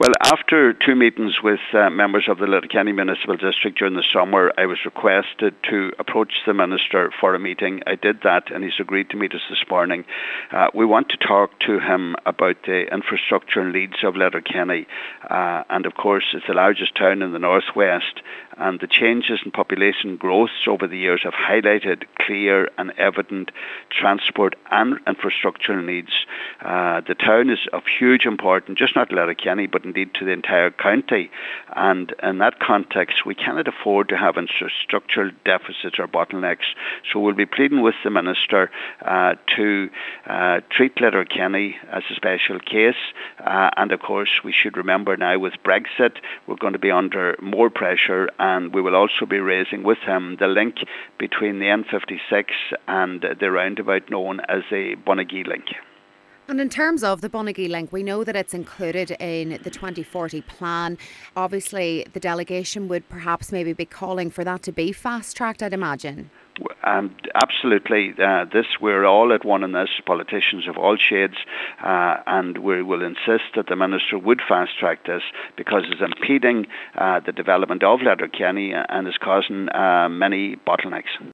Well, after two meetings with members of the Letterkenny Municipal District during the summer, I was requested to approach the Minister for a meeting. I did that and he's agreed to meet us this morning. We want to talk to him about the infrastructure and needs of Letterkenny. And of course, it's the largest town in the northwest, and the changes in population growth over the years have highlighted clear and evident transport and infrastructural needs. The town is of huge importance, just not Letterkenny, but indeed to the entire county. And in that context, we cannot afford to have infrastructural deficits or bottlenecks. So we'll be pleading with the Minister to treat Letterkenny as a special case. And of course, we should remember now with Brexit, we're going to be under more pressure, and we will also be raising with him the link between the N56 and the roundabout known as the Bonnagee link. And in terms of the Bonnagee link, we know that it's included in the 2040 plan. Obviously, the delegation would perhaps maybe be calling for that to be fast-tracked, I'd imagine. Absolutely. We're all at one in this, politicians of all shades, and we will insist that the Minister would fast-track this because it's impeding the development of Letterkenny and is causing many bottlenecks.